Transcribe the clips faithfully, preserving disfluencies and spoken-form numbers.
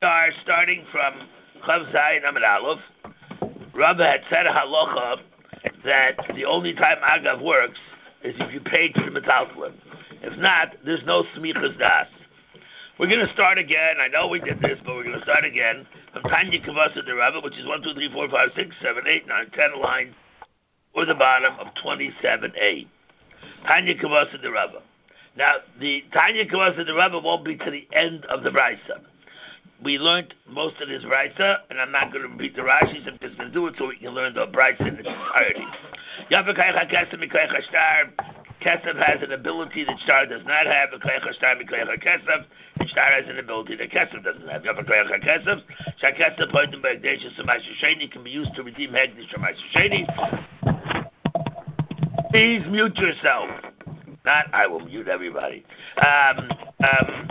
are starting from Chav Zayin Amid Aleph. Rava had said a halacha that the only time Agav works is if you paid for the metaltalin. If not, there's no smichas das. We're going to start again. I know we did this, but we're going to start again from Tanya Kavasa de Rava, which is one, two, three, four, five, six, seven, eight, nine, ten lines, or the bottom of twenty-seven A. Tanya Kavasa de Rava. Now, the Tanya Kavasa de Rava won't be to the end of the Brisa. We learned most of this Brisa, and I'm not going to repeat the Rashis. I'm just going to do it so we can learn the Brisa in its entirety. Kesef has an ability that Shtar does not have. Kesef, and Shtar has an ability that Kesef doesn't have. Kesef, Shakesef pointing by Hegdesh Sheni can be used to redeem Hegdesh Sheni. Please mute yourself. Not I will mute everybody. Um, um,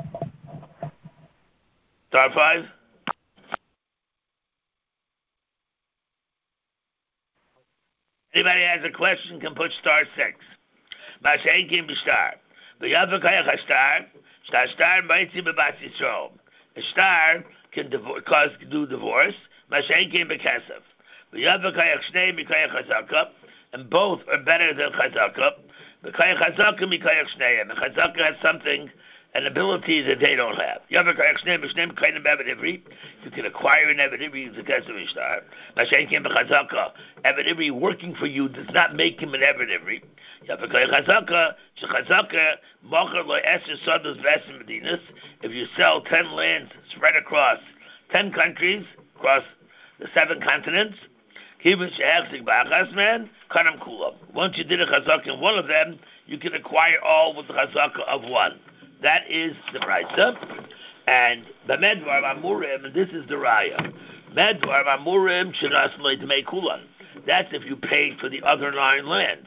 star five. Anybody has a question can put star six. Mashain came to star. The Yavakayach Star, Star Star Mighty Babat Yisrael. A star can divorce, cause do divorce. Mashain came to Kesef. The Yavakayach Shnei Mikayach Chazaka, and both are better than Chazaka. Mikayach Chazaka Mikayach Shneim. And Chazaka has something, an ability that they don't have. Yavakayach Shnei Mishneim Kain of Evan Ivri. You can acquire an Evan Ivri with the Kesef Star. Mashain came to Chazaka. Evan Ivri working for you does not make him an Evan Ivri. If you sell ten lands spread across ten countries, across the seven continents, once you did a chazaka in one of them, you can acquire all with the chazaka of one. That is the Brisa. And the Medvar Amurim, and this is the Raya. Medvar Amurim Shirasmai to make Kulan. That's if you paid for the other nine lands.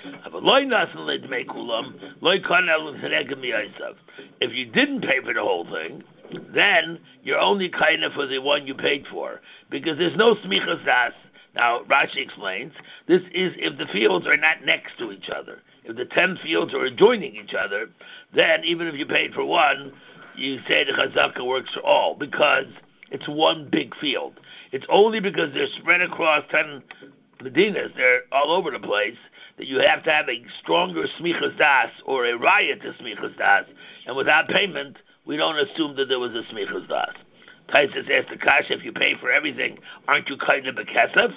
If you didn't pay for the whole thing, then you're only kind of for the one you paid for, because there's no smichas das. Now, Rashi explains, this is if the fields are not next to each other. If the ten fields are adjoining each other, then even if you paid for one, you say the chazaka works for all, because it's one big field. It's only because they're spread across ten Medinas, they're all over the place, that you have to have a stronger smichas das or a riot to smichas das, and without payment, we don't assume that there was a smichas das. Taisus asked the kasha, if you pay for everything, aren't you kind of a kesef?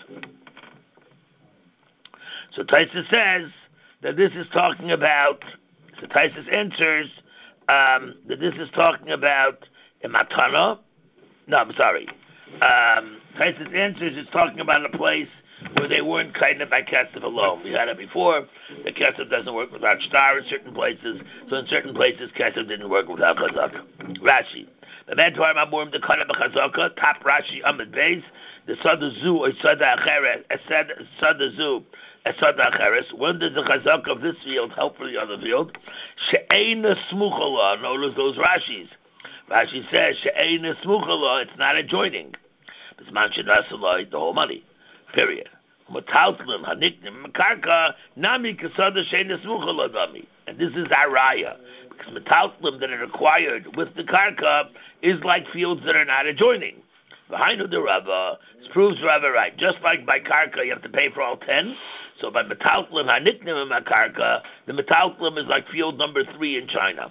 So Taisus says that this is talking about, so Taisus answers um, that this is talking about a matana. No, I'm sorry. Um, Taisus answers it's talking about a place where they weren't kind of by Kesef alone. We had it before. The Kesef doesn't work without Shtar in certain places. So in certain places, Kesef didn't work without Chazaka. Rashi. The Medvar Mamurim the Kana B'Chazaka, top Rashi Amid Beis, the Sadazu or Sada Acheres, Sadazu, Sada Acheres. When does the Chazaka of this field help for the other field? She'eina Smuchala, notice those Rashis. Rashi says, She'eina Smuchala, it's not adjoining. It's Manchin Rasalai, the whole money. Period. Metaltlim, Haniknim, Makarka, Nami Kasada Shena Smuchala Dami. And this is our raya. Because metaltlim that are acquired with the karka is like fields that are not adjoining. Behind the Rava, this proves Rava right. Just like by karka, you have to pay for all ten. So by metaltlim, Haniknim, and Makarka, the metaltlim is like field number three in China.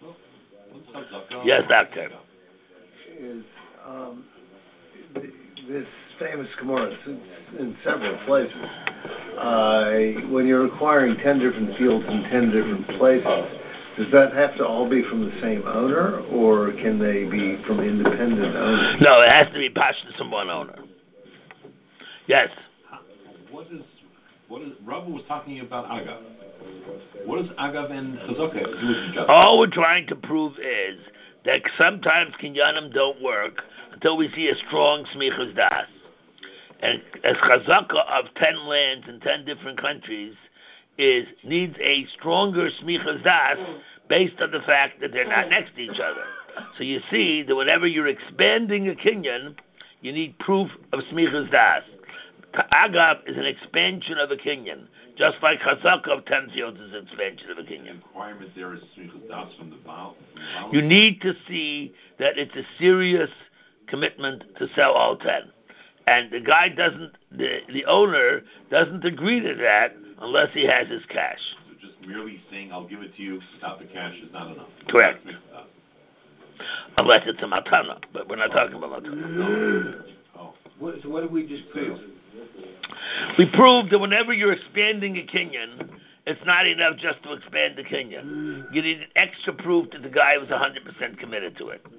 Yes, doctor. Is um, this famous Gemara in several places. Uh, when you're acquiring ten different fields in ten different places, does that have to all be from the same owner, or can they be from independent owners? No, it has to be passed from one owner. Yes. What is what is Rabbi was talking about Agav? What does Agav and Chazaka have to do with each other? All we're trying to prove is that sometimes kinyanim don't work until we see a strong smichas das. And as chazaka of ten lands in ten different countries is needs a stronger smichas das based on the fact that they're not next to each other. So you see that whenever you're expanding a kinyan, you need proof of smichas das. Agav is an expansion of a kinyan, just like chazaka of ten fields is an expansion of a kinyan. The requirement there is smichas das from the Baal. You need to see that it's a serious commitment to sell all ten. And the guy doesn't, the, the owner doesn't agree to that unless he has his cash. So just merely saying, I'll give it to you without the cash is not enough. Correct. Unless it's a matana, but we're not talking about matana. No. Oh. What, so what did we just prove? We proved that whenever you're expanding a kinyan, it's not enough just to expand the kinyan. You need extra proof that the guy was one hundred percent committed to it.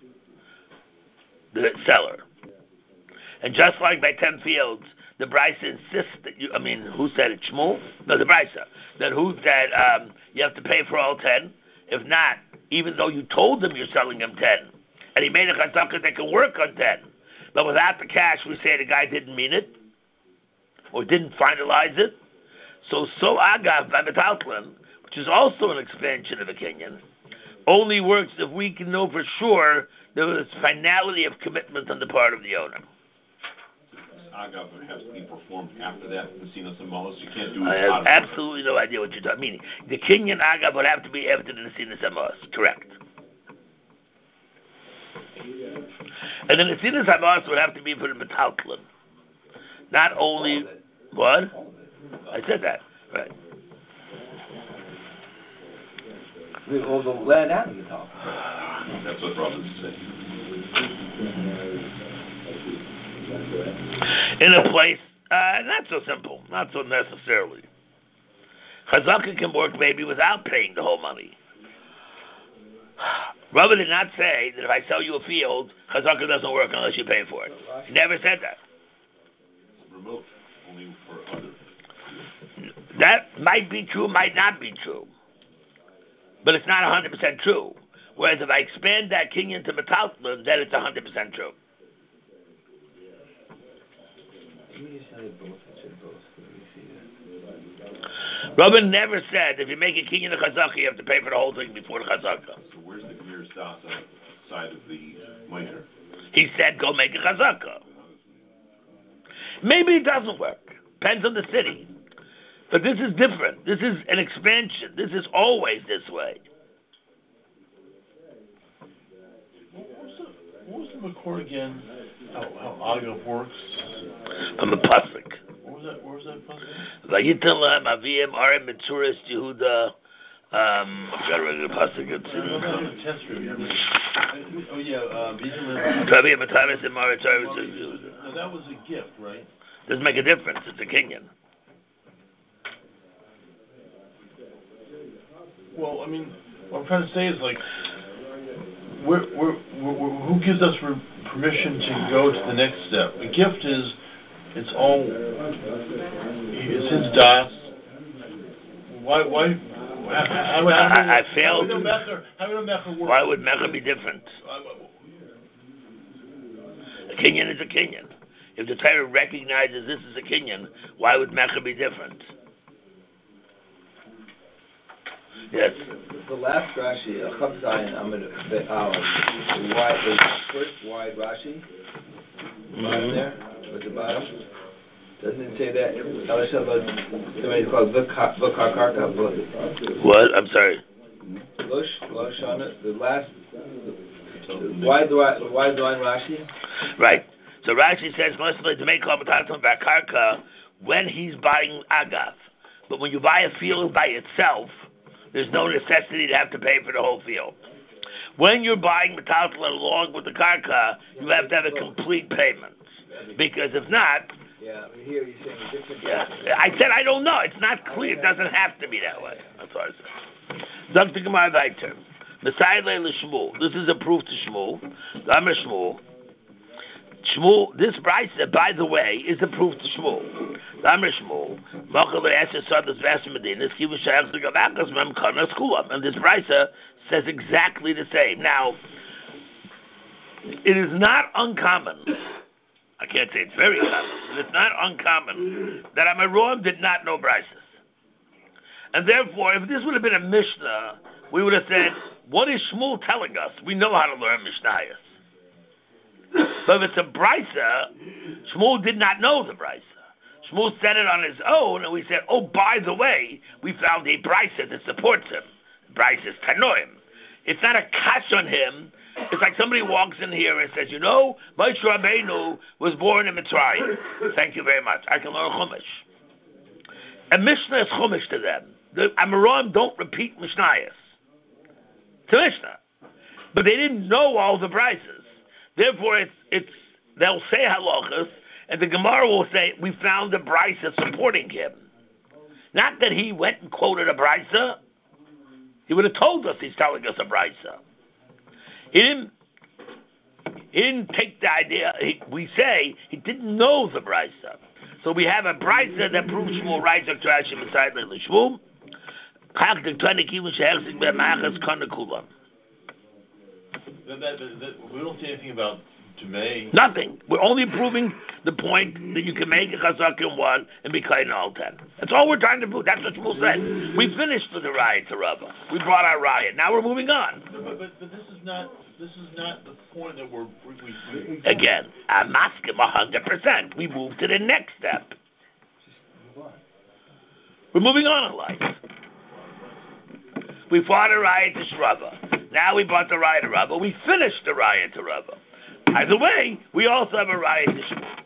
The seller. And just like by ten fields, the Brisa insists that you, I mean, who said it? Shmuel? No, the Brisa. That who said um, you have to pay for all ten? If not, even though you told them you're selling them ten, and he made a chazaka that can work on ten, but without the cash, we say the guy didn't mean it, or didn't finalize it. So, so agav by Metaltlin, which is also an expansion of a kinyan, only works if we can know for sure there was finality of commitment on the part of the owner. Agav has to be performed after that, Nesinas Amos. You can't do it. I have absolutely no idea what you're talking. Meaning, the kinyan agav would have to be after the Nesinas Amos. Correct. And the Nesinas Amos would have to be for the Metaltlin. Not only what I said that right. We all the land and the top. That's what Robin's saying. In a place, uh, not so simple, not so necessarily. Chazaka can work maybe without paying the whole money. Rabbi did not say that if I sell you a field, Chazaka doesn't work unless you pay for it. He never said that. Remote, only for other. That might be true, might not be true. But it's not one hundred percent true. Whereas if I expand that kinyan to Metaltlin, then it's one hundred percent true. Robin never said if you make a kinyan to chazaka, you have to pay for the whole thing before the chazaka. So where's the Gemir Stas on the side of the Meijer? He said go make a chazaka. Maybe it doesn't work. Depends on the city. But this is different. This is an expansion. This is always this way. What was the, what was the Makor again? How, how Agav works? From a pasuk. What was that? What was that pasuk? Vayitan lahem avim arim mitzuras Yehuda. Um, I forgot to read the pasuk. It's in. Oh yeah, uh, Tavi Matavis and Maritzar. No, that was a gift, right? Doesn't make a difference. It's a kinyan. Well, I mean, what I'm trying to say is like, we're, we're, we're, who gives us permission to go to the next step? A gift is, it's all, it's his das. Why, why, how, how, how, I, I failed. How, mecher, how mecher work? Why would mecha be different? A kinyan is a kinyan. If the Torah recognizes this is a kinyan, why would mecha be different? Yes. The last Rashi, Chav Zayin, I'm gonna the um, wide, the first wide Rashi, mm-hmm. bottom there, with the bottom. Doesn't it say that? Somebody called V'Karkarka. What? I'm sorry. Lush, Lush on it. The last, the wide, the wide line Rashi. Right. So Rashi says mostly to make Komatatum V'Karka when he's buying agav, but when you buy a field by itself, there's no necessity to have to pay for the whole field. When you're buying metaltal along with the karka, you have to have a complete payment. Because if not... Yeah, I mean, here you're saying a different... Yeah, I said I don't know. It's not clear. It doesn't have to be that way. That's what I said. Doctor Gemara Weiter. Messiah Leila Shmuel. This is a proof to Shmuel. I'm a Shmuel. Shmuel, this brisa, by the way, is a proof to Shmuel. Amr Shmuel, and this brisa says exactly the same. Now, it is not uncommon. I can't say it's very common, but it's not uncommon that Amarom did not know brisas. And therefore, if this would have been a Mishnah, we would have said, what is Shmuel telling us? We know how to learn Mishnayos. But if it's a brisa, Shmuel did not know the brisa. Shmuel said it on his own, and we said, oh, by the way, we found a brisa that supports him. Brisa is Tanoim. It's not a kash on him It's like somebody walks in here and says, you know, Moshe Rabbeinu was born in Mitzrayim. Thank you very much. I can learn Chumash. A Mishnah is Chumash to them. The Amoraim don't repeat Mishnayos. It's a Mishnah. But they didn't know all the prices. Therefore, it's, it's they'll say halachas, and the Gemara will say, we found a brisa supporting him. Not that he went and quoted a brisa. He would have told us he's telling us a brisa. He didn't, he didn't take the idea. He, we say he didn't know the brisa. So we have a brisa that proves Shmuel writes to Rashi beside the Shmuel. That, that, that, we don't say anything about Tumei. Nothing. We're only proving the point that you can make a chazak in one and be kain all ten. That's all we're trying to prove. That's what Shmuel said. We finished with the riot to Rava. We brought our riot. Now we're moving on. No, but, but, but this is not this is not the point that we're we, we, we again. I'm asking a hundred percent. We move to the next step. We're moving on in life. We fought a riot to Rava. Now we brought the riot to Rava. We finished the riot to Rava. Either way, we also have a riot to Shmuel.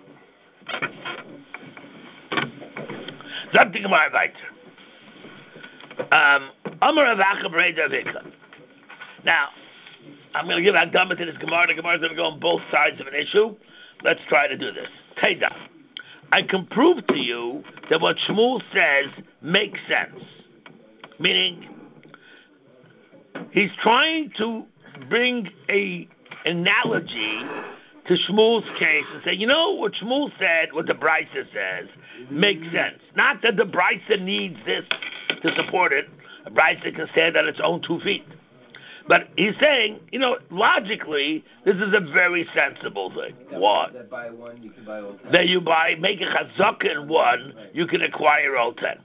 Something more weiter. Um, Amar Avacha Breda Vika. Now, I'm going to give Akdama to this Gemara. The Gemara is going to go on both sides of an issue. Let's try to do this. Teda. I can prove to you that what Shmuel says makes sense. Meaning, he's trying to bring a analogy to Shmuel's case and say, you know, what Shmuel said, what the Brisa says, makes sense. Not that the Brisa needs this to support it. A Brisa can stand on its own two feet. But he's saying, you know, logically, this is a very sensible thing. That, What? That buy one, you can buy all ten. That you buy, make a chazaka in one, Right. you can acquire all ten.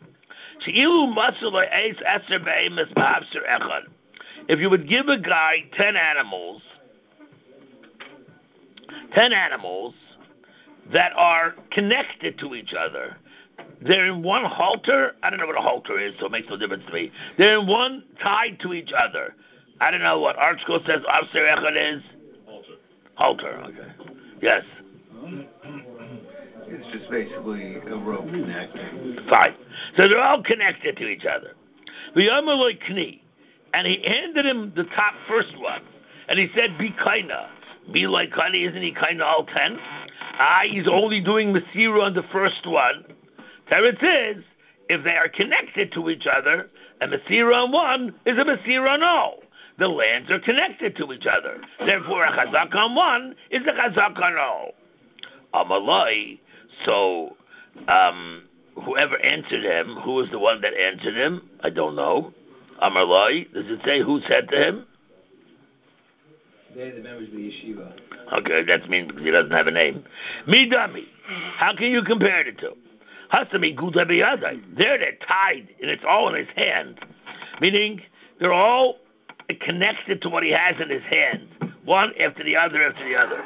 If you would give a guy ten animals, ten animals that are connected to each other, they're in one halter. I don't know what a halter is, so it makes no difference to me. They're in one tied to each other. I don't know what Archko says Avser Echad is. Halter. Halter, okay. Yes. It's just basically a rope connecting. Fine. So they're all connected to each other. V'yamaloi kni. And he handed him the top first one. And he said, be kaina. Be like kaina, isn't he kaina all ten? Ah, he's only doing Masira on the first one. Teretz is, if they are connected to each other, a Masira on one is a Masira on all. The lands are connected to each other. Therefore, a chazak on one is a chazak on all. Amalai. So, um, whoever answered him, who was the one that answered him? I don't know. Amalai. Does it say who said to him? They're the members of the yeshiva. Okay, that means because he doesn't have a name. Midami. How can you compare the two? Hasami guda biyadai. There they're tied, and it's all in his hand. Meaning, they're all connected to what he has in his hand. One after the other after the other.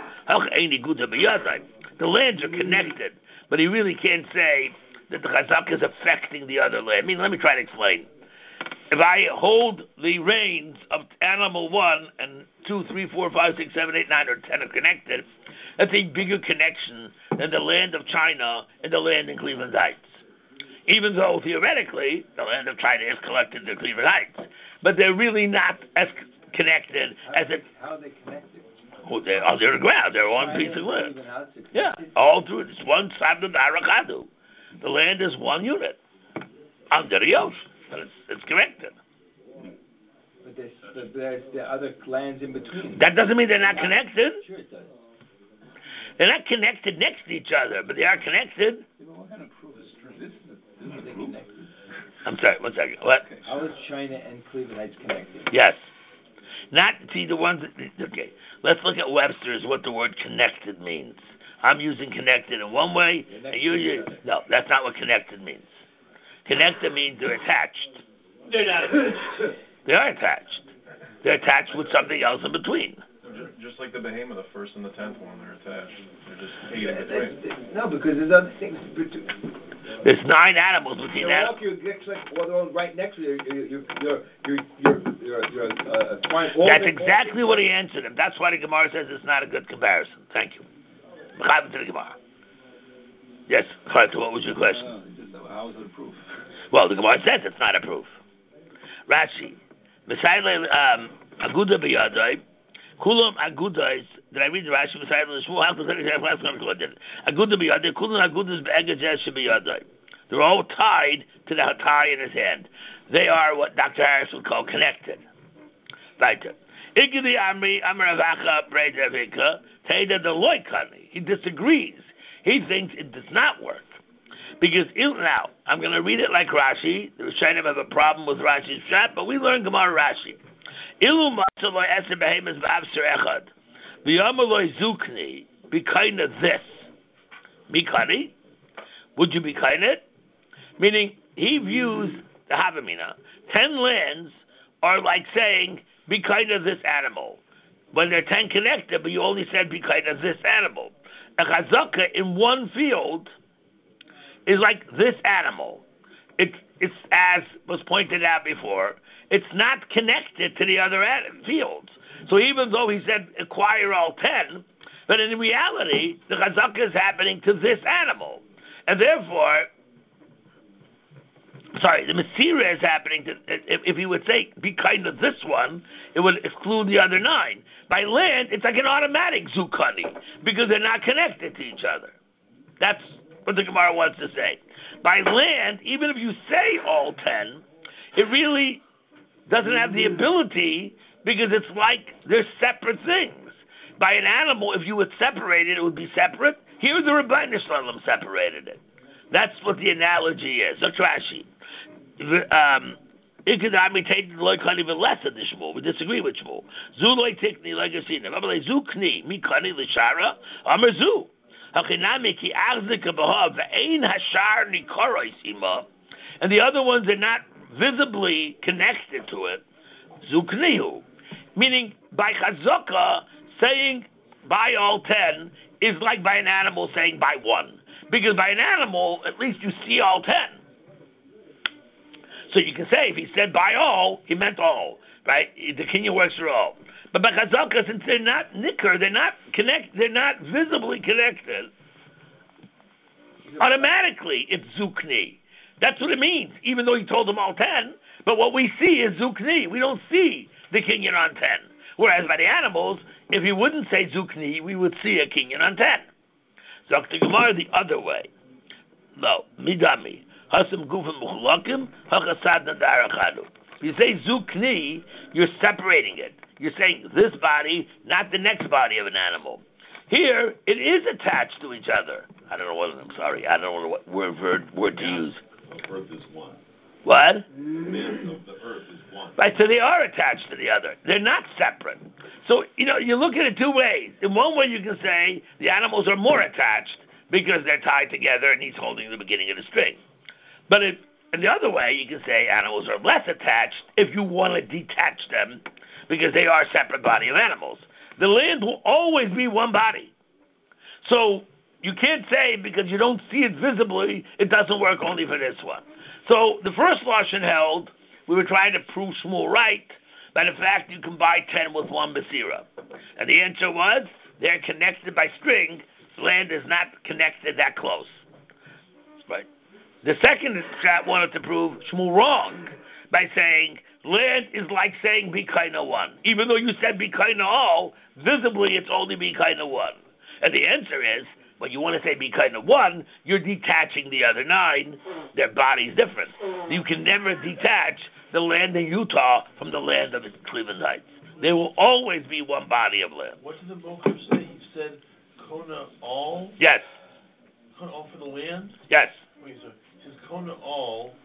The lands are connected, but he really can't say that the chazak is affecting the other land. I mean, let me try to explain. If I hold the reins of animal one and two, three, four, five, six, seven, eight, nine, or ten are connected, that's a bigger connection than the land of China and the land in Cleveland Heights. Even though theoretically the land of China is collected to Cleveland Heights, but they're really not as connected How as they, it. How are they connected? Oh, they're on their ground. They're one China piece of and land. Cleveland Heights are Yeah, connected? all through it. It's one side of the Arakadu. The land is one unit under the ocean, but it's it's connected. But there's, but there's there are other lands in between. That doesn't mean they're not connected. Sure it does. They're not connected next to each other, but they are connected. What kind of proof is this? How are they connected? I'm sorry, one second. What? How is China and Cleveland Heights connected? Yes. Not, see, the ones that, okay, let's look at Webster's, what the word connected means. I'm using connected in one way, and you use, no, that's not what connected means. Connected means they're attached. They're not attached. They are attached. They're attached with something else in between. just like the behemoth, the first and the tenth one, they're attached. They're just eight in Yeah, between. that's- no, because there's other things. between- There's nine animals between They're that. all you're next, like, well, they're all right next to you. You're, you're, you're, you're, you're, you're, you're uh, acquiring all That's the- exactly what he answered him. That's why the Gemara says it's not a good comparison. Thank you. Mechaber to the Gemara. Yes, Chaim, what was your question? Uh, just, uh, how is it a proof? Well, the Gemara says it's not a proof. Rashi, Messiah um, Aguda biyadai, Kulam Agudas. Did I read the Rashi? Messiah Shmuel. How to say it? Aguda biyadai. Kulam Agudas be'egajesh biyadai. They're all tied to the tie in his hand. They are what Doctor Harris would call connected. Right. Igdi Amri Amravacha Bredavika Teda the Loikani. He disagrees. He thinks it does not work. Because now, I'm going to read it like Rashi. The Rishonim have a problem with Rashi's shot, but we learn Gemara Rashi. Ilu matzaloi eser behemoth v'avser echad. V'yamaloi zukni. Be kind of this. Mikani? Would you be kind of it? Meaning, he views the Havamina. Ten lands are like saying, be kind of this animal. When they're ten connected, but you only said be kind of this animal. A chazaka in one field is like this animal. It's, it's, as was pointed out before, it's not connected to the other fields. So even though he said acquire all ten, but in reality, the chazaka is happening to this animal. And therefore, sorry, the Masira is happening to, if, if he would say, be kind of this one, it would exclude the other nine. By land, it's like an automatic zukani, because they're not connected to each other. That's what the Gemara wants to say. By land, even if you say all ten, it really doesn't have the ability, because it's like they're separate things. By an animal, if you would separate it, it would be separate. Here, the Rebbeinu Shalom separated it. That's what the analogy is. Look, Rashi. Um, we disagree with Shmuel. Zuloi tikni legasina. Amalei zukni mikani lishara. Amar zu. Hachinami ki achzika b'hav ve'ein hashar nikorois ima. And the other ones are not visibly connected to it. Zuknihu. Meaning, by chazaka, saying by all ten is like by an animal saying by one. Because by an animal, at least you see all ten. So you can say, if he said by all, he meant all, right? The Kenya works for all. But by chazaka, since they're not nicker, they're not connect, they're not visibly connected, automatically it's zukni. That's what it means, even though he told them all ten. But what we see is zukni. We don't see the kinyan on ten. Whereas by the animals, if he wouldn't say zukni, we would see a kinyan on ten. Zok the Gemara the other way. No, midami. Hasam gufim muchulakim, hachasad nadarachadu. If you say zukni, you're separating it. You're saying this body, not the next body of an animal. Here, it is attached to each other. I don't know what, I'm sorry, I don't know what word, word, word to use. The earth is one. What? The mass of the earth is one. Right, so they are attached to the other. They're not separate. So, you know, you look at it two ways. In one way, you can say the animals are more attached because they're tied together and he's holding the beginning of the string. But if, in the other way, you can say animals are less attached if you want to detach them because they are a separate body of animals. The land will always be one body. So you can't say because you don't see it visibly, it doesn't work only for this one. So the first Lashon held, we were trying to prove Shmuel right by the fact you can buy ten with one Basira. And the answer was, they're connected by string, land is not connected that close. Right. The second shot wanted to prove Shmuel wrong by saying, land is like saying be kind of one. Even though you said be kind of all, visibly it's only be kind of one. And the answer is, when you want to say be kind of one, you're detaching the other nine. Their body's different. You can never detach the land in Utah from the land of Cleveland Heights. There will always be one body of land. What did the Mocher say? He said, Kona all? Yes. Kona all for the land? Yes. Wait, so he says Kona all.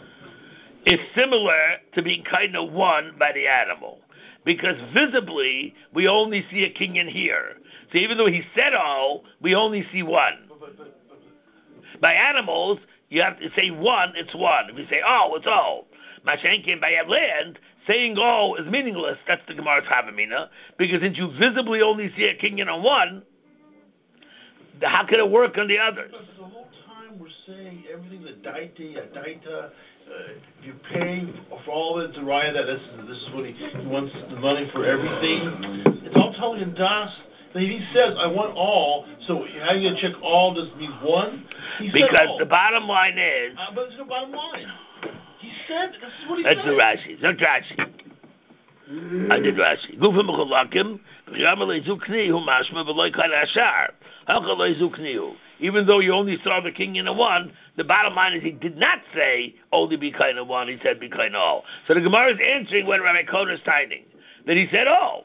It's similar to being kind of one by the animal. Because visibly, we only see a kinyan here. So even though he said all, we only see one. But, but, but, but, By animals, you have to say one, it's one. If you say all, it's all. Mashenkin by land, saying all is meaningless. That's the Gemara's Havamina, because since you visibly only see a kinyan on one, how can it work on the others? But the whole time we're saying everything's a daite, a daita. Uh, you pay for all the Raya that this is, this is what he, he wants the money for everything. It's all telling in Das. If he says, I want all, so how are you going to check all? Does it mean one? He Because said all. the bottom line is... Uh, but there's no bottom line. He said, this is what he Let's said. do Rashi. Not Rashi. I did Rashi. Gufim Mechulakim, V'yamale Zukni, Hu Mashma, V'loi Kan Ashar. Halchaloi Zuknihu. Even though you only saw the king in a one, the bottom line is he did not say only be kind of one, he said be kind of all. So the Gemara is answering what Rabbi Koda is citing, that he said all,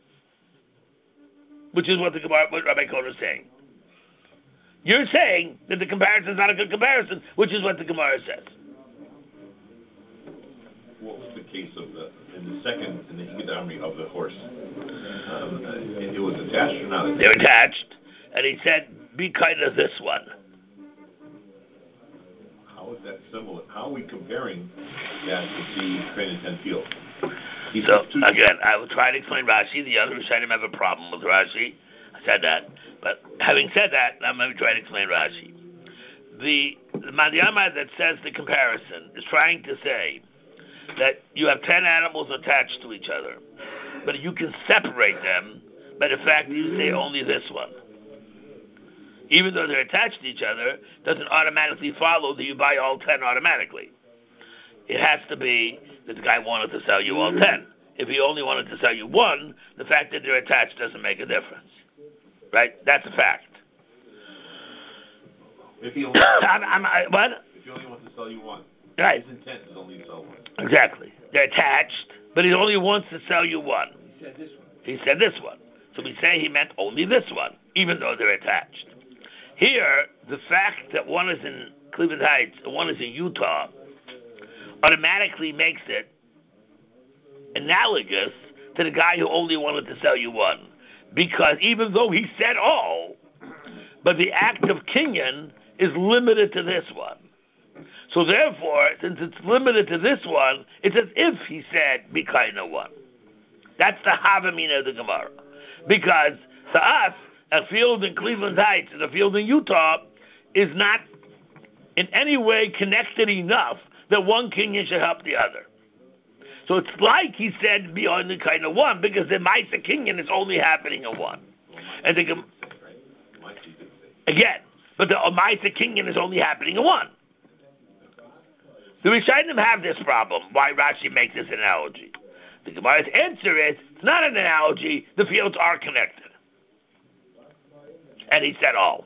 which is what the Gemara, what Rabbi Koda is saying. You're saying that the comparison is not a good comparison, which is what the Gemara says. What was the case of the in the second in the Higdami of the horse? Um, it, it was attached or not attached? They're attached, and he said, be kind of this one. How is that similar? How are we comparing that to the Train Ten field? He So, says two- again, I will try to explain Rashi. The other Rishonim have a problem with Rashi. I said that. But having said that, I'm going to try to explain Rashi. The, the Madhyama that says the comparison is trying to say that you have ten animals attached to each other, but you can separate them by the fact that you say only this one. Even though they're attached to each other, doesn't automatically follow that you buy all ten automatically. It has to be that the guy wanted to sell you all ten. If he only wanted to sell you one, the fact that they're attached doesn't make a difference. Right? That's a fact. If he only, I'm, I'm, I, what? if he only wants to sell you one, Right. his intent is only to sell one. Exactly. They're attached, but he only wants to sell you one. He said this one. He said this one. So we say he meant only this one, even though they're attached. Here, the fact that one is in Cleveland Heights and one is in Utah automatically makes it analogous to the guy who only wanted to sell you one. Because even though he said all, but the act of kinyan is limited to this one. So therefore, since it's limited to this one, it's as if he said Bikaina one. That's the Havamina of the Gemara. Because to us, a field in Cleveland Heights and a field in Utah is not in any way connected enough that one kinyan should help the other. So it's like he said beyond the kind of one, because the Maisa kinyan is only happening in one. And the, again, but the Maisa kinyan is only happening in one. The Rishonim have this problem, why Rashi makes this analogy. The Gemara's answer is, it's not an analogy, the fields are connected. And he said all.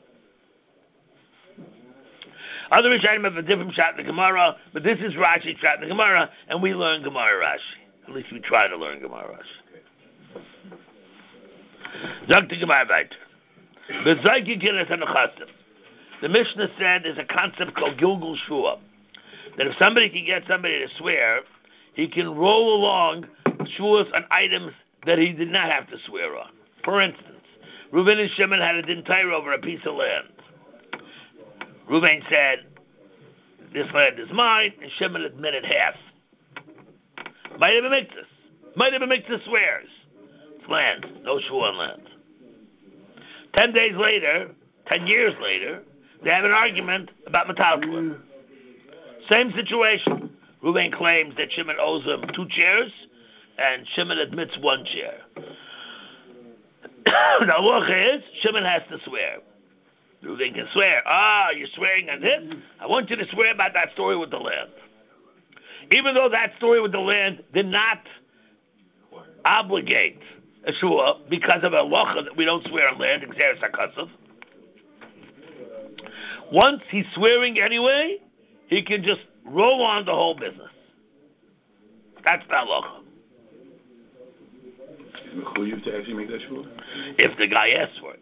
Other Rishonim have a different shot in the Gemara, but this is Rashi's shot in the Gemara, and we learn Gemara Rashi. At least we try to learn Gemara Rashi. Zog the Gemara weiter. B'zayki ginas ha'nechasim. The Mishnah said there's a concept called Gilgul Shua. That if somebody can get somebody to swear, he can roll along shuas on items that he did not have to swear on. For instance, Reuven and Shimon had a din Torah over a piece of land. Reuven said, this land is mine, and Shimon admitted half. Might have been mixes. Might have been mixes swears. It's land, no shua on land. Ten days later, ten years later, they have an argument about metaltalin. Same situation. Reuven claims that Shimon owes him two chairs, and Shimon admits one chair. The halacha is, Shimon has to swear. Reuven can swear. Ah, you're swearing on this? I want you to swear about that story with the land. Even though that story with the land did not obligate a shua because of a halacha that we don't swear on land, Xeris HaKasav. Once he's swearing anyway, he can just roll on the whole business. That's the halacha. Is it to actually make that shua? If the guy asks for it.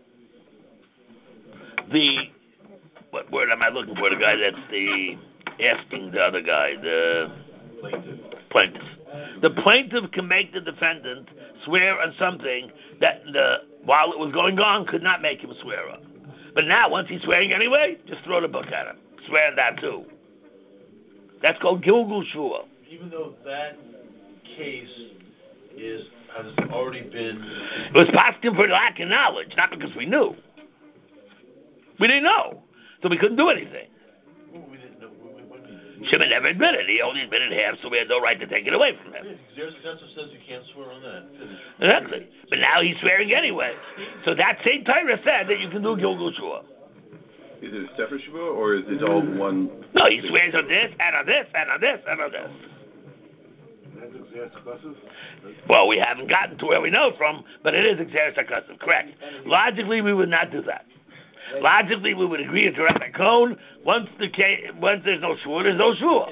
The, what word am I looking for? The guy that's the, asking the other guy, the Plaintiff. plaintiff. The plaintiff can make the defendant swear on something that the, while it was going on, could not make him swear on. But now, once he's swearing anyway, just throw the book at him. Swear on that too. That's called Gilgul Shua. Even though that case is has already been. It was poskim for lack of knowledge, not because we knew. We didn't know, so we couldn't do anything. Well, we didn't know. We, we, we, Shimon never admitted. He only admitted half, so we had no right to take it away from him. There's a says you can't swear on that. Finish. Exactly. But now he's swearing anyway. So that same Torah said that you can do Gilgul Shua. Is it a separate Shua, or is it all one? No, he swears on this, and on this, and on this, and on this. Well, we haven't gotten to where we know from, but it is Xeris HaKasav, correct. Logically, we would not do that. Logically, we would agree to Rabbi Cohn, once the case, once there's no Shua, there's no Shua.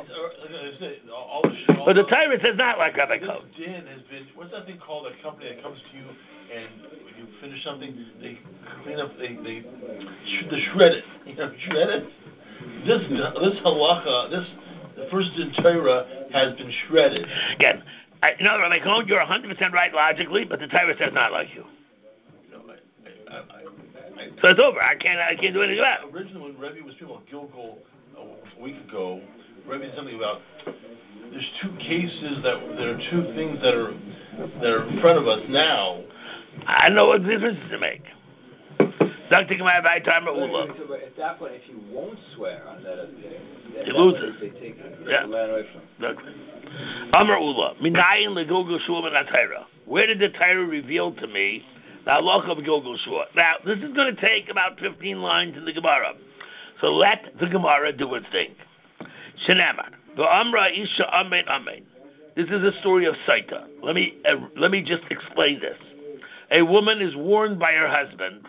But the Torah says not like Rabbi Cohn. This din has been, what's that thing called, a company that comes to you and when you finish something, they clean up, they, they, they shred it, you know, shred it. This, this halacha, this, the first din Torah has been shredded. Again, I, you know, Rabbi Cohn, you're one hundred percent right logically, but the Torah says not like you. You know, I, I, I, I, so it's over. I can't, I can't do anything about it. Originally, when Rebbe was speaking about Gilgal a week ago, Rebbe said something about there's two cases that there are two things that are that are in front of us now. I don't know what difference to make. Doctor Gemara by time or Ula. At that point, if you won't swear on that, he loses. They take it. Yeah. Away from Exactly. Amar Ula. Minayin legilgul shua min ha-Torah. Where did the Torah reveal to me the halacha of gilgul shua? Now, this is going to take about fifteen lines in the Gemara. So let the Gemara do its thing. Shenamar. V'amra isha amen amen. This is a story of Saita. Let me uh, let me just explain this. A woman is warned by her husband,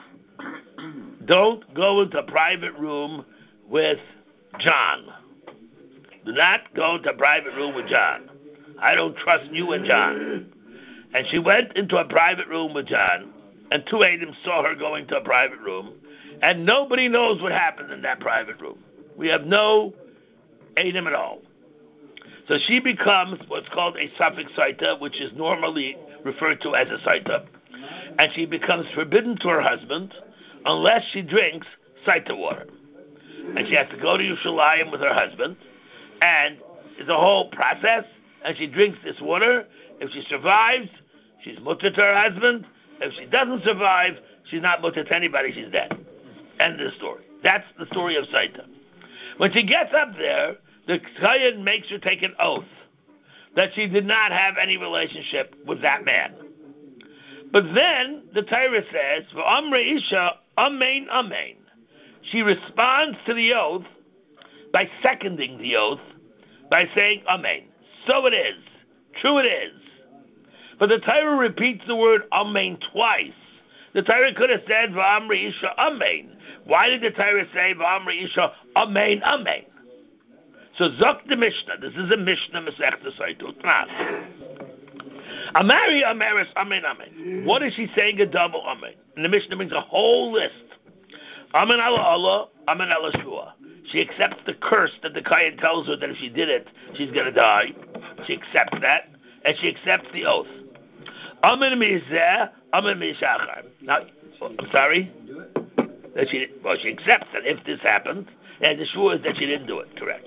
don't go into a private room with John. Do not go into a private room with John. I don't trust you and John. And she went into a private room with John, and two Adam saw her going to a private room, and nobody knows what happened in that private room. We have no Adam at all. So she becomes what's called a suffix saita, which is normally referred to as a saita, and she becomes forbidden to her husband unless she drinks saita water. And she has to go to Yerushalayim with her husband, and it's a whole process, and she drinks this water. If she survives, she's mutter to her husband. If she doesn't survive, she's not mutter to anybody, she's dead. End of the story. That's the story of saita. When she gets up there, the Kohen makes her take an oath that she did not have any relationship with that man. But then the Torah says, "V'amre isha amen amen." She responds to the oath by seconding the oath by saying amen. So it is. True it is. But the Torah repeats the word amen twice. The Torah could have said "V'amre isha amen." Why did the Torah say "V'amre isha amen amen"? So Zok the Mishnah. This is a Mishnah Masechta Saitut. Amari Amaris Amen Amen. What is she saying a double Amen? And the Mishnah brings a whole list. Amen Allah Allah, Amen Allah Shua. She accepts the curse that the Kohen tells her that if she did it, she's going to die. She accepts that, and she accepts the oath. Amen Mizeh, Amen Mishachar. Now, I'm sorry. That she well, she accepts that if this happened, and the Shua is that she didn't do it. Correct.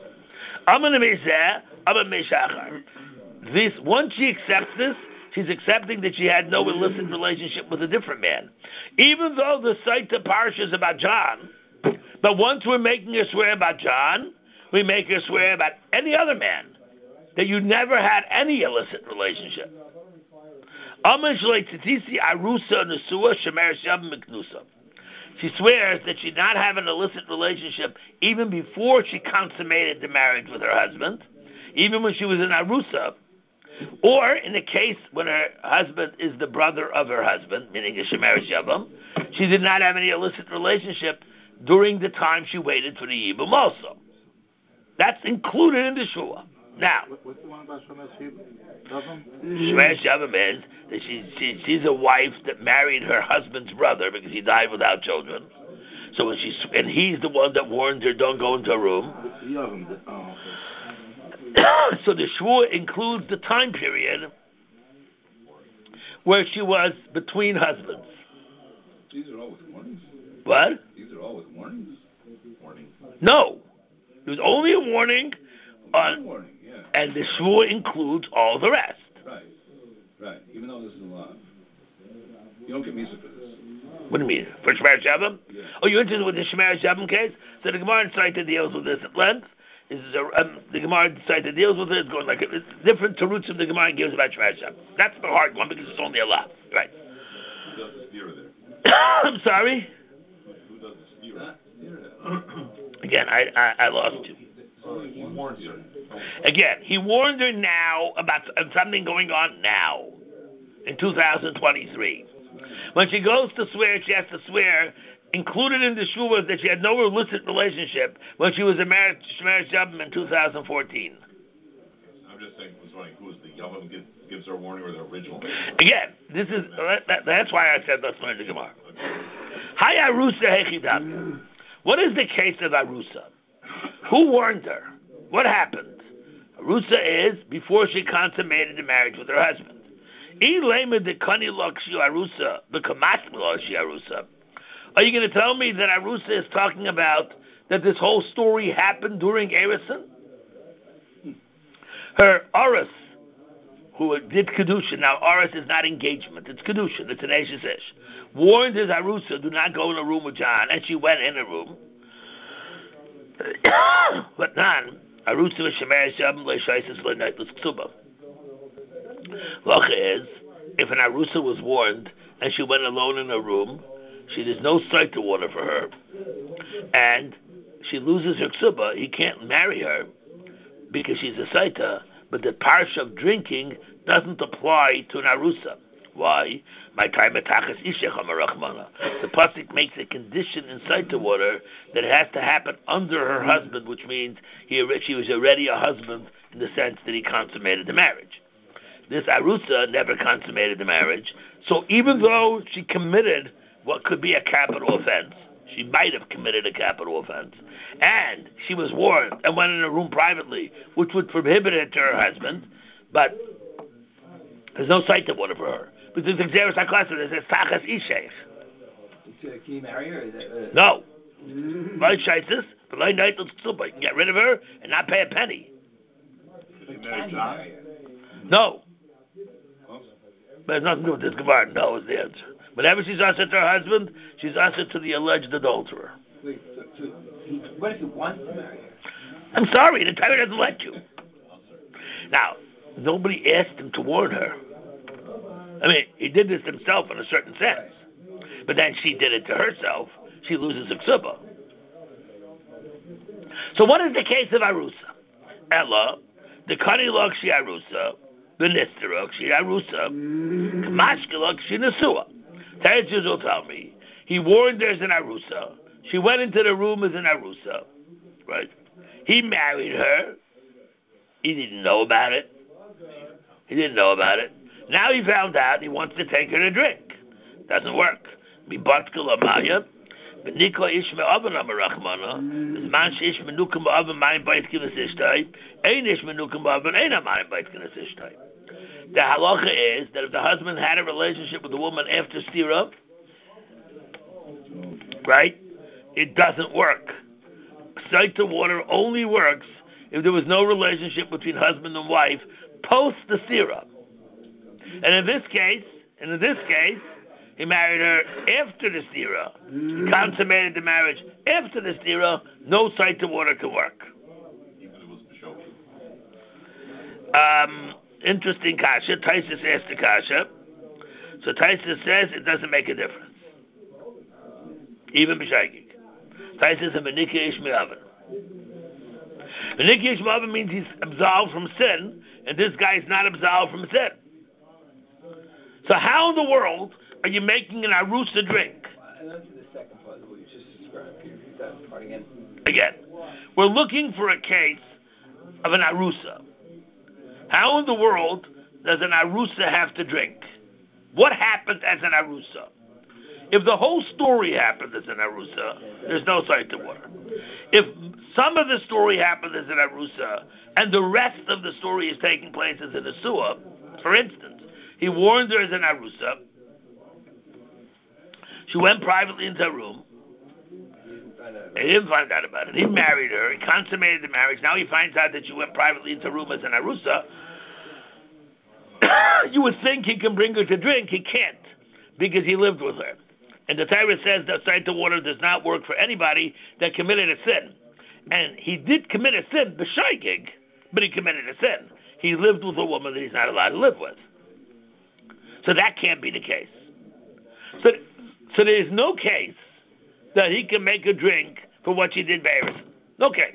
This, once she accepts this, she's accepting that she had no illicit relationship with a different man. Even though the Saita Parsha is about John, but once we're making her swear about John, we make her swear about any other man, that you never had any illicit relationship. She swears that she did not have an illicit relationship even before she consummated the marriage with her husband, even when she was in Arusa, or in the case when her husband is the brother of her husband, meaning a Shemeres Yavam, she did not have any illicit relationship during the time she waited for the Yibum also. That's included in the Shua. Now, what's the one about Shemeres Yavam? Shemeres Yavam is that she, she, she's a wife that married her husband's brother because he died without children. So when she and he's the one that warned her, don't go into a room. Oh, okay. So the Shua includes the time period where she was between husbands. These are all with warnings? What? These are all with warnings? Warnings. No. It was only a warning on, warning, yeah. and the Shua includes all the rest. Right. Right, even though this is alive. You don't get Misa for this. What do you mean? For Shemar Shabbat? Yeah. Oh, you're interested with the Shemar Shabbat case? So the Gemara in Saita deals with this at length. This is a, um, the Gemara in Saita deals with it. It's going like it's different terutzim the Gemara gives about Shemar Shabbat. That's the hard one because it's only a lot. Right. Who does the steer there? I'm sorry? Who, who does the steer? Steer Again, I, I, I lost you. So he warns her. Again, he warned her now about something going on now, in two thousand twenty-three. When she goes to swear, she has to swear, included in the shuvah, that she had no illicit relationship when she was a married Shemar Shabbat in two thousand fourteen. I'm just saying, was wondering who is the Yavam gives, gives her warning or the original? Again, this is that, that, that's why I said let's learn the Gemara. Hi Arusa Hechidam. What is the case of Arusa? Who warned her? What happened? Arusa is before she consummated the marriage with her husband. Are you going to tell me that Arusa is talking about that this whole story happened during Erison? Her Oris, who did Kedushin, now Oris is not engagement, it's Kedushin, it's an Ashes Ish, warned his Arusa, do not go in a room with John, and she went in a room. But none, Arusa was Shemar Shabbat, Leishaisis, Lenaitlus Ksuba. Lacha is, if an Arusa was warned and she went alone in a room, she there's no sight to water for her, and she loses her ksuba, he can't marry her because she's a saita, but the parsha of drinking doesn't apply to an Arusa. Why? My time The pasuk makes a condition in saita water that it has to happen under her husband, which means he she was already a husband in the sense that he consummated the marriage. This Arusa never consummated the marriage, so even though she committed what could be a capital offense, she might have committed a capital offense, and she was warned and went in a room privately, which would prohibit it to her husband, but there's no sight to water for her. Because there's Xeris HaKlasa, there's a Tachas Isheich. Can you marry her? Is that, uh, No. Like Shaitis, but like Nightles Ksuba. You can get rid of her and not pay a penny. Can you marry John? No. But it has nothing to do with this Gemara. No is the answer. Whenever she's ushered to her husband, she's ushered to the alleged adulterer. Wait, so, so he, what if he wants to marry her? I'm sorry, the Torah doesn't let you. Now, nobody asked him to warn her. I mean, he did this himself in a certain sense. But then she did it to herself. She loses her ksuba. So what is the case of Arusa? Ella, the Kanilok she Arusa, the Nisterok she Arusa, Kamashkalok she Nesua. Teretz will tell me, he warned her as an Arusa. She went into the room as an Arusa. Right? He married her. He didn't know about it. He didn't know about it. Now he found out he wants to take her to drink. Doesn't work. Mibatkal Amaya, Benikla Ishma Avan Amarachmana, Man Shish Menukam Avan Main Bait Kinasishtai, Ainish Menukam Avan Aina Main Bait Kinasishtai. The halacha is that if the husband had a relationship with the woman after stira, right, it doesn't work. Sight to water only works if there was no relationship between husband and wife post the stira. And in this case, and in this case, he married her after the stira. He consummated the marriage after the stira. No sight to water can work. Even if it was B'shogeg. Um, interesting kasha. Taisus asked the kasha. So Taisus says it doesn't make a difference. Even b'shogeg. Taisus and Benika Ish Me'avan. Benika Ish Me'avan means he's absolved from sin, and this guy is not absolved from sin. So how in the world are you making an Arusa drink? And that's the second part of what you just described. Can you repeat that part again? Again, we're looking for a case of an Arusa. How in the world does an Arusa have to drink? What happens as an Arusa? If the whole story happened as an Arusa, there's no sight to water. If some of the story happened as an Arusa, and the rest of the story is taking place as an Asua, for instance, he warned her as an Arusa. She went privately into a room. He didn't find out about it. He married her. He consummated the marriage. Now he finds out that she went privately into a room as an Arusa. you would think he can bring her to drink. He can't, because he lived with her. And the Torah says that Saita water does not work for anybody that committed a sin. And he did commit a sin, the shaygig, but he committed a sin. He lived with a woman that he's not allowed to live with. So that can't be the case. So, so there is no case that he can make a drink for what she did by Erison. No case.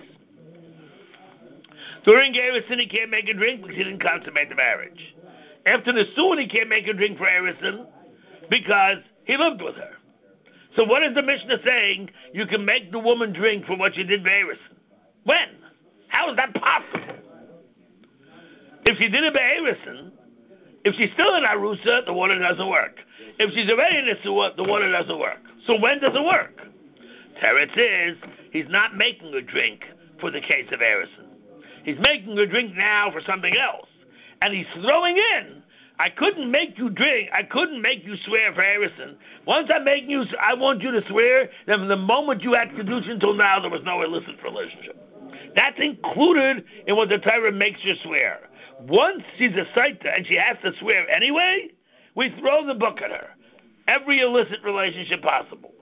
During Erison, he can't make a drink because he didn't consummate the marriage. After the Suin, he can't make a drink for Erison because he lived with her. So what is the Mishnah saying? You can make the woman drink for what she did by Erison. When? How is that possible? If she did it by Erison, if she's still in Arusa, the water doesn't work. If she's already in the Suah, the water doesn't work. So when does it work? Teretz is, he's not making a drink for the case of Erison. He's making a drink now for something else. And he's throwing in, I couldn't make you drink, I couldn't make you swear for Erison. Once I'm making you, I want you to swear, then from the moment you had Kedusha until now, there was no illicit relationship. That's included in what the Torah makes her swear. Once she's a Saita and she has to swear anyway, we throw the book at her. Every illicit relationship possible.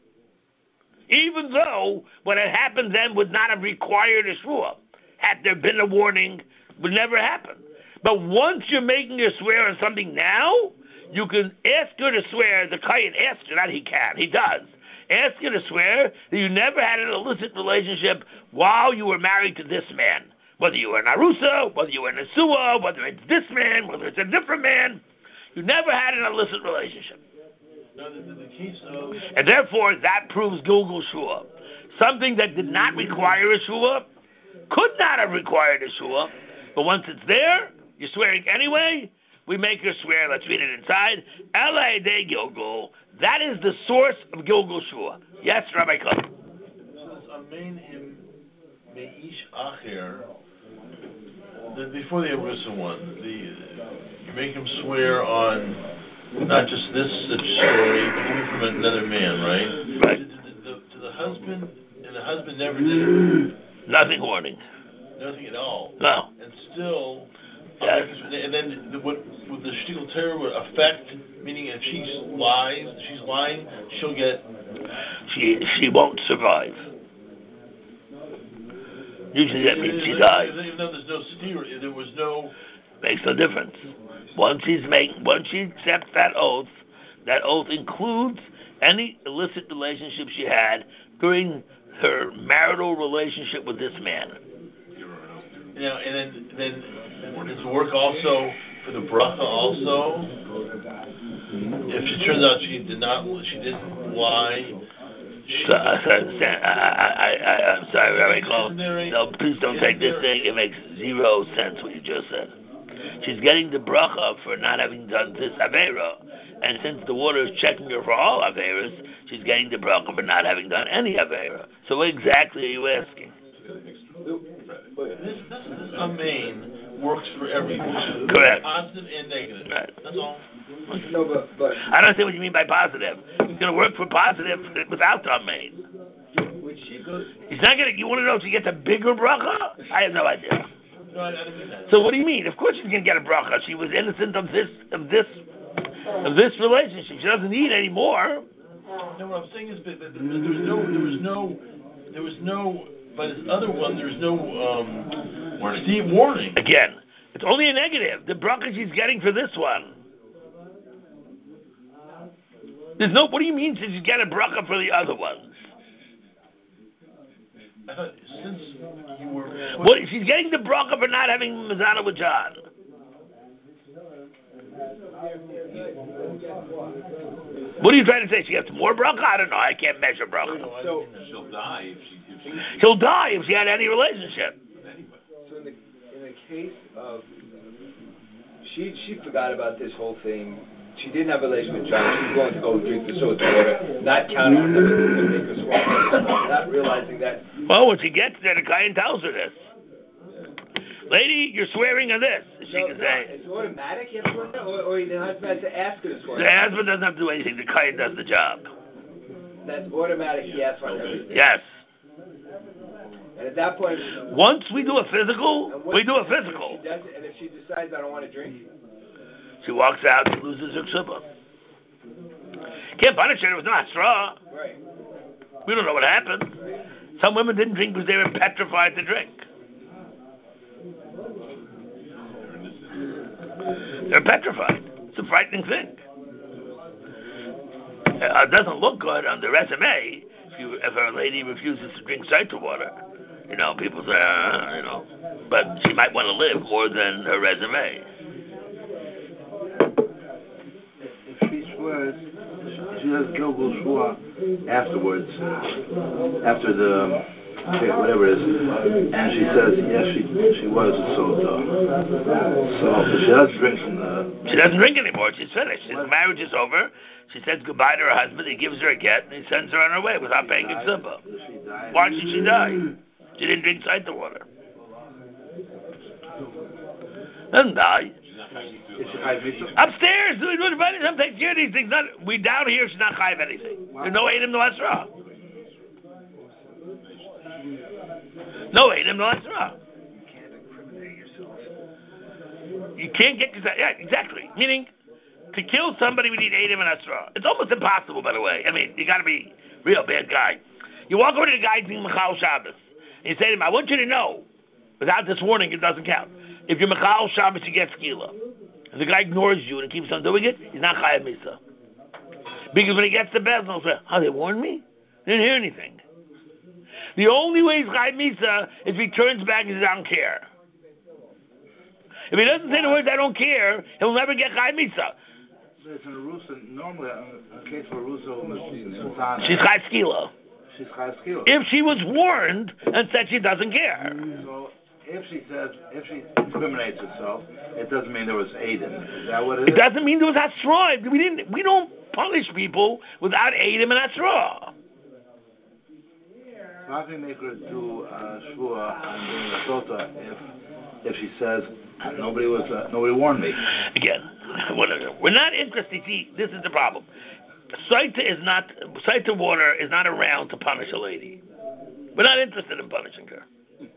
Even though what had happened then would not have required a shvuah. Had there been a warning, would never happen. But once you're making her swear on something now, you can ask her to swear, the Kayan asks her, not he can, he does. Ask her to swear that you never had an illicit relationship while you were married to this man. Whether you were in Arusa, whether you were in a Suah, whether it's this man, whether it's a different man, you never had an illicit relationship. Now, the, the case of... And therefore, that proves Gilgul Shua. Something that did not require a Shua, could not have required a Shua, but once it's there, you're swearing anyway, we make her swear, let's read it inside. L A de Gilgul, that is the source of Gilgul Shua. Yes, Rabbi Koh. So it's Amen im Meish Acher, the, before the Arusa one, the, you make him swear on not just this such story, but even from another man, right? Right. To, to, to, to the husband, and the husband never did Nothing warning. nothing at all. No. And still, Yes. uh, and then the, what would the shtickle terror would affect? Meaning, if she lies, she's lying, she'll get. She she won't survive. Usually that means she dies. Even though there's no steer, there was no. Makes no difference. Once she's making, once she accepts that oath, that oath includes any illicit relationship she had during her marital relationship with this man. You know, and then then it's work also for the bracha also. If it turns out she did not, she didn't lie. So, I understand. I, I, I, I'm sorry, Rabbi Cole. No, please don't take this thing. It makes zero sense what you just said. She's getting the bracha for not having done this avera, and since the water is checking her for all averas, she's getting the bracha for not having done any avera. So what exactly are you asking? This, this, this amen works for everything. Correct. Positive and negative. Right. That's all. No, but, but I don't understand what you mean by positive. It's going to work for positive without the amen. when she goes, He's not going to. You want to know if she gets a bigger bracha? I have no idea. No, I, I didn't mean that. So what do you mean? Of course she's going to get a bracha. She was innocent of this, of this, of this relationship. She doesn't need any more. No, what I'm saying is that, that, that there was no, there was no, there was no. By this other one, there's no um, warning. warning. Again, it's only a negative. The bracha she's getting for this one. There's no. What do you mean? Since you get a bracha for the other ones? I thought since you were. What? She's getting the bracha for not having mezana with John. What are you trying to say? She gets more bracha? I don't know. I can't measure bracha. So she'll die if she. If she She'll die if she had any relationship. anyway. so in the in the case of she she forgot about this whole thing. She didn't have a relationship with John. She was going to go drink the salt water, not counting on them to make her swear, not realizing that. Well, when she gets there, the Kayan tells her this. Lady, you're swearing on this. She No, can no, say. it's automatic. You have to swear, or, or the husband has to ask her to swear. The husband doesn't have to do anything. The Kayan does the job. That's automatic. He asks on everything. Yes. And at that point, Once we do a physical, and what- we do a and if physical. she does it, and if she decides I don't want to drink, She walks out, she loses her ksuba. Can't punish her, it was not straw. Right. We don't know what happened. Some women didn't drink because they were petrified to drink. They're petrified. It's a frightening thing. Uh, it doesn't look good on the resume if, you, if a lady refuses to drink cider water. You know, people say, uh, you know, but she might want to live more than her resume. If she swears, she does Gilgul Shua afterwards, after the, okay, whatever it is, and she says, yes, she she was a sota. So if she doesn't drink from the... She doesn't drink anymore. She's finished. His marriage is over. She says goodbye to her husband. He gives her a get, and he sends her on her way without paying a ksuba. Why should she die? She didn't drink cider water. Doesn't die. Upstairs, doing what about it? Some takes care of these things. Not, we down here, she's not chayiv anything. There's no Adam, no Asra. No Adam, no Asra. You can't incriminate yourself. You can't get yourself. Yeah, exactly. Meaning, to kill somebody, we need Adam and Asra. It's almost impossible, by the way. I mean, you got to be a real bad guy. You walk over to the guy doing Mechal Shabbos, and you say to him, I want you to know, without this warning, it doesn't count. If you're Mechal Shabbos, you get skila. And the guy ignores you and keeps on doing it, he's not chayav misa. Because when he gets to bed, he'll say, oh, they warned me? They didn't hear anything. The only way he's chayav misa is if he turns back and says, I don't care. If he doesn't say the words, I don't care, he'll never get chayav misa. There's an Arusa, normally, in a case for Arusa, she's chayav skila. She's chayav skila. If she was warned and said she doesn't care. So, if she says, if she incriminates herself, it doesn't mean there was Adam. Is that what it is? It doesn't mean there was Asra. We didn't. We don't punish people without Adam and Asra. So how can you make her do uh, shvua on doing a sota if if she says nobody was uh, nobody warned me? Again, we're not interested. See, this is the problem. Saita is not Saita water is not around to punish a lady. We're not interested in punishing her.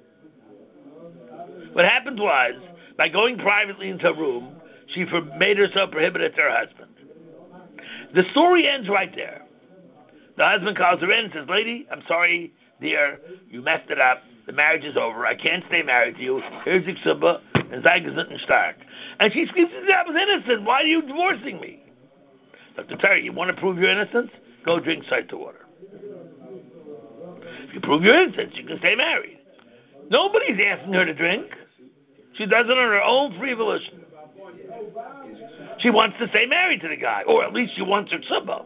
What happened was, by going privately into a room, she for, made herself prohibited to her husband. The story ends right there. The husband calls her in and says, lady, I'm sorry, dear, you messed it up. The marriage is over. I can't stay married to you. Here's the ksuba, and Zayg is stark. And she screams, I was innocent. Why are you divorcing me? Doctor Terry, you want to prove your innocence? Go drink cider water. If you prove your innocence, you can stay married. Nobody's asking her to drink. She does it on her own free volition. She wants to stay married to the guy, or at least she wants her ksuba.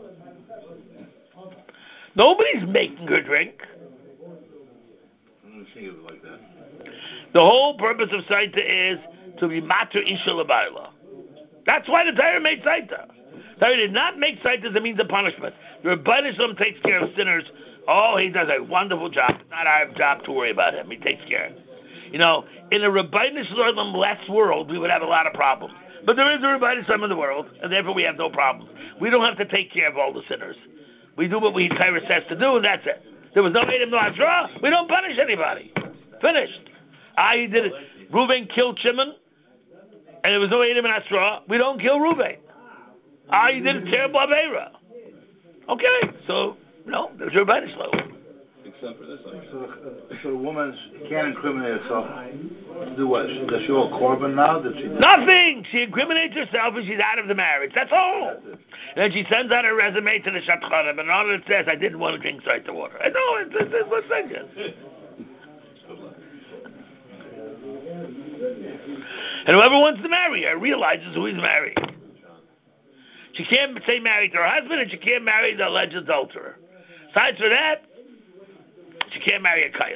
Nobody's making her drink. I don't think of it like that. The whole purpose of Saita is to be mater isha l'bayla. That's why the Torah made Saita. Torah did not make Saita as a means of punishment. The Rebbeinu Shalom takes care of sinners. Oh, he does a wonderful job. It's not our job to worry about him. He takes care. You know, in a Rebbeinu Shalom less world, we would have a lot of problems. But there is a Rebbeinu Shalom in the world, and therefore we have no problems. We don't have to take care of all the sinners. We do what we Torah says to do, and that's it. There was no Adam, no Asra. We don't punish anybody. Finished. Ah, he did it. Reuven killed Shimon, and there was no Adam and Asra. We don't kill Reuven. Ah, he did a terrible Aveira. Okay, so, no, there's your Rebbeinu Shalom. Except for this, like. So, so the woman can't incriminate herself. Do what? Does she owe korban now? Did she? Nothing. She incriminates herself and she's out of the marriage. That's all. That's and then she sends out her resume to the Shatchanim, and all it says, I didn't want to drink cider water. I know, it's, it's, it's one second. And whoever wants to marry her realizes who he's marrying. She can't say married to her husband, and she can't marry the alleged adulterer. Besides for that, she can't marry a kohen.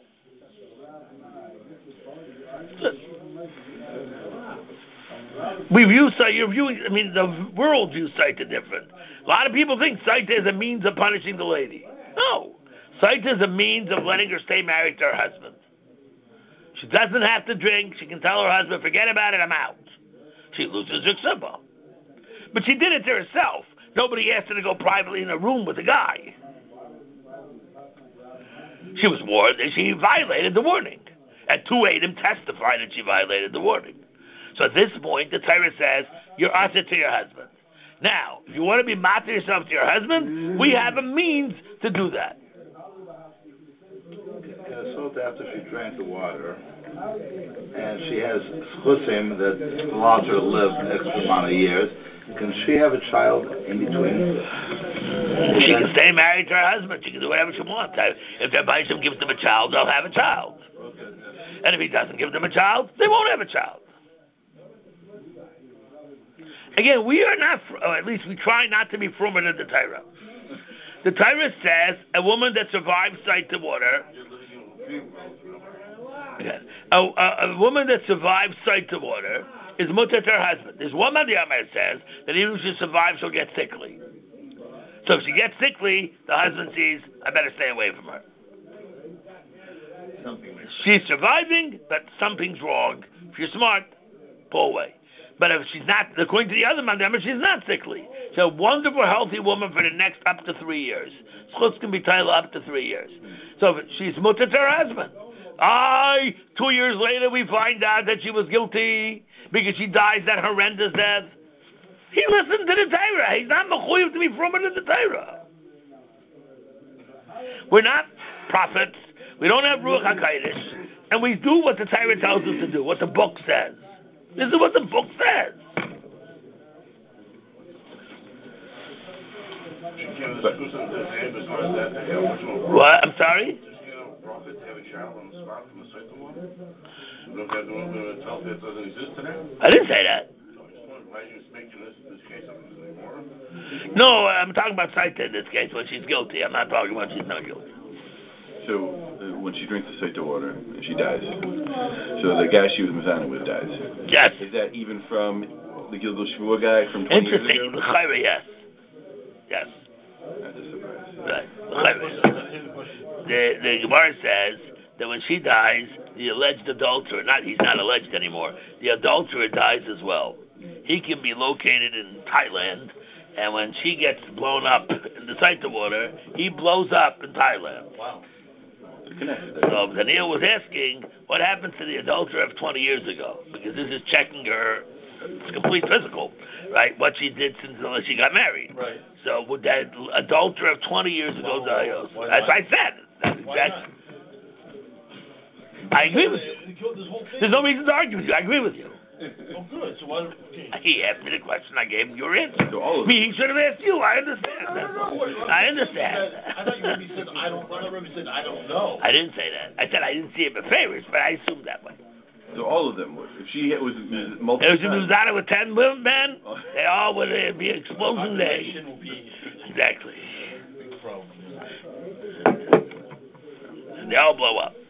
We view Saita, you're viewing, I mean, the world views Saita different. A lot of people think Saita is a means of punishing the lady. No. Saita is a means of letting her stay married to her husband. She doesn't have to drink. She can tell her husband, forget about it, I'm out. She loses her ksuba. But she did it to herself. Nobody asked her to go privately in a room with a guy. She was warned and she violated the warning. And two Adam testified that she violated the warning. So at this point, the Torah says, you're usher to your husband. Now, if you want to be matter yourself to your husband, we have a means to do that. So after she drank the water, and she has chusim that allows her to live an extra amount of years, can she have a child in between? She can stay married to her husband. She can do whatever she wants. If the Bishop gives them a child, they'll have a child. And if he doesn't give them a child, they won't have a child. Again, we are not, or at least we try not to be frumer in the Torah. The Torah says a woman that survives sight to water, okay, a, a, a woman that survives sight to water is mutter to her husband. There's one man the Amar says that even if she survives, she'll get sickly. So if she gets sickly, the husband sees, I better stay away from her. She's surviving, but something's wrong. If you're smart, pull away. But if she's not, according to the other man, she's not sickly. She's a wonderful, healthy woman for the next up to three years. Schutz can be titled up to three years. So she's mutter to her husband. I, two years later, we find out that she was guilty because she dies that horrendous death. He listened to the Torah. He's not mechuyev to be from in the Torah. We're not prophets. We don't have Ruach HaKodesh. And we do what the Torah tells us to do, what the book says. This is what the book says. What? I'm sorry? I didn't say that. No, I'm talking about Saita in this case when she's guilty. I'm not talking about she's not guilty. So uh, when she drinks the Saita water and she dies, so the guy she was Mizana with dies. Yes. Is that even from the Gilgal Shvua guy from twenty Interesting. years ago? L'chayra, yes. Yes. That's a surprise. Right. L'chayra. The the Gemara says that when she dies, the alleged adulterer, not he's not alleged anymore, the adulterer dies as well. He can be located in Thailand, and when she gets blown up in the Saita water, he blows up in Thailand. Wow. So Daniel was asking, what happened to the adulterer of twenty years ago? Because this is checking her complete physical, right? What she did since she got married. Right. So would that adulterer of twenty years ago die? That's what I said. That's exactly. I agree with you. There's no reason to argue with you. I agree with you. Oh, good. So why? Okay. He asked me the question. I gave him your answer. So all of me, he should have asked you. I understand. No, no, no, no. I understand. I thought you maybe said I don't. I thought maybe said I don't know. I didn't say that. I said I didn't see it in favors, but I assumed that way. So all of them would. If she was multiple It was times. Muzana with ten women, men. They all would uh, be an explosion day. Will be Exactly. big problem. They all blow up.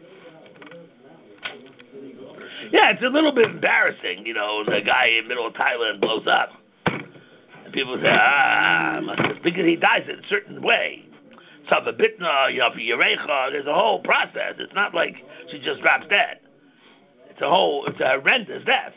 Yeah, it's a little bit embarrassing, you know, the guy in the middle of Thailand blows up. And people say, ah, must have, because he dies in a certain way. Savabitna, you know, for Yerecha, there's a whole process. It's not like she just drops dead. It's a whole, it's a horrendous death.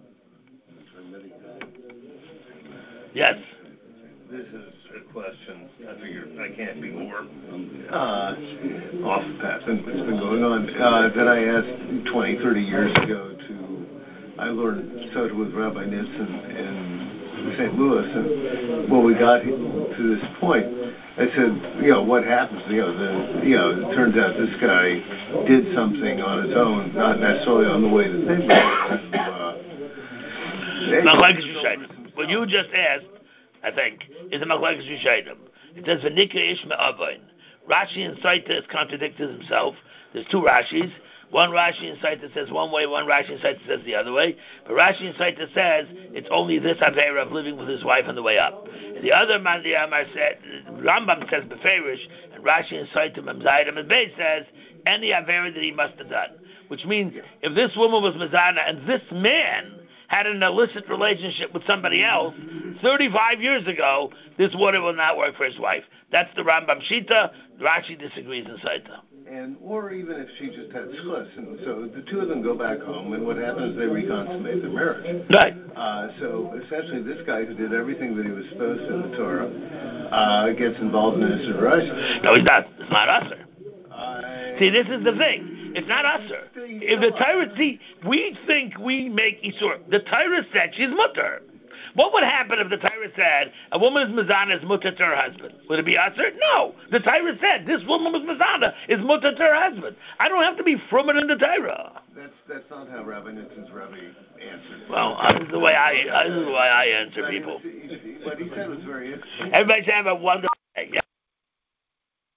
Yes. This is a question, I figure I can't be more uh, off the path than what's been going on, uh, that I asked twenty, thirty years ago to, I learned Soda with Rabbi Nitzen in Saint Louis, and when we got to this point, I said, you know, what happens, you know, the, you know, it turns out this guy did something on his own, not necessarily on the way that they were. Uh, what you just asked, I think, is a machlekes Rishonim. It says v'nikra ish me'avoin. Rashi in Saita has contradicted himself. There's two Rashis. One Rashi in Saita says one way, one Rashi in Saita says the other way. But Rashi in Saita says it's only this Avera of living with his wife on the way up. And the other man, the Amar said, Rambam says beferish, and Rashi in Saita Memzayim and Beis says any Avera that he must have done. Which means if this woman was Mizana and this man had an illicit relationship with somebody else thirty-five years ago, this water will not work for his wife. That's the Rambam Shita. Rashi disagrees in Saita. And or even if she just had schluss, and so the two of them go back home, and what happens is they reconsummate their marriage. Right. Uh, so essentially, this guy who did everything that he was supposed to in the Torah uh, gets involved in this Russia. No, he's not. It's not us. Uh, I- See, this is the thing. It's not usher. If the Torah, see, we think we make Isur. The Torah said she's mutter. What would happen if the Torah said a woman is mizana is mutter to her husband? Would it be usher? No. The Torah said this woman was mizana is mutter to her husband. I don't have to be from it in the Torah. That's that's not how Rabbi Nitzon's Rabbi answered. Well, uh, this is the way I uh, this is the way I answer But he people. was- he- he- What he said was very interesting. Everybody should have a wonderful.